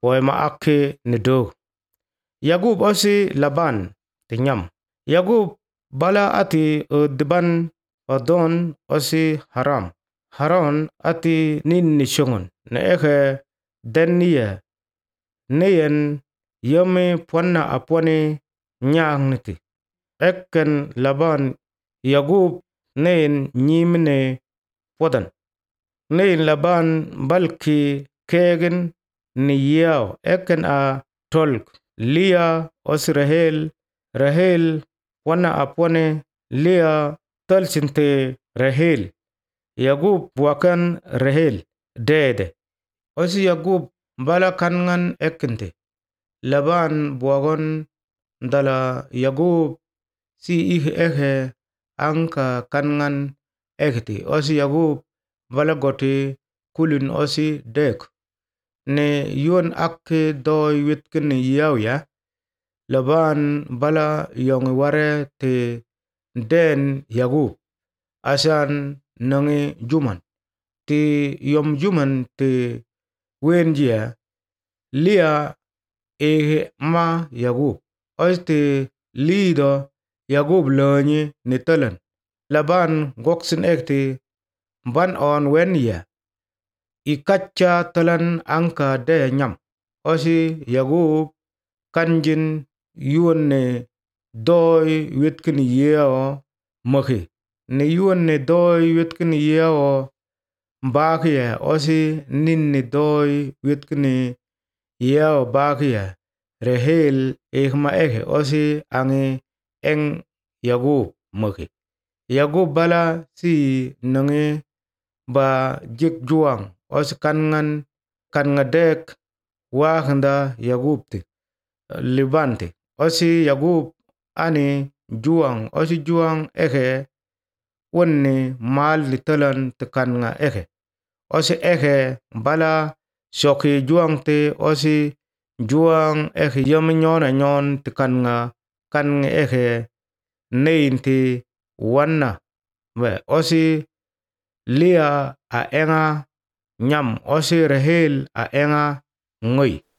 poema ake ni dog. Yakub osi Laban ti nyam. Yakub bala ati diban odon osi Haram. Haran ati nin ni shongon na eke deniye neyen yome pwana apwane nyang niti. Eken Laban Yakub neyen nyimne podan. Neyen Laban balki kegen ni yao eken a tolk. Lia osi Rahel. Rahel pwana apwane Lia talsinte Rahel. Yakub buakan Rahel dede. Osi Yakub bala kangan ekente. Laban buagon dala Yakub si eke angka kangan ekti. Osi Yakub bala goti kulin osi dek. Ne yuan ake doi witken yaw ya. Laban bala yong ware te den Yakub. Asan nangi juman. Ti yom juman te wenjia. Lia ma Yakub. Oste lido Yakub lonye ni talan. Laban goksin ekti ban on wen ya. Ikacha talan angka de nyam. Osi Yakub kanjin yuan ne doi witken yeo maki. Ne yuan ne doi witken yeo bakia. Osi nin ne doi witken yeo bakia. Rahel ekma eke osi ange eng Yakub maki. Yakub bala si nange ba jik juang. Osi kan ngadek wakanda Yakub ti libante. Osi Yakub ani juang. Osi juang eke wenne mal li talan te kan nga eke. Osi eke bala shoki juang te osi juang eke yami nyon a nyon te kan nga eke nein te wanna. Osi Lia a enga nyam. Osi Rahel a enga ngoy.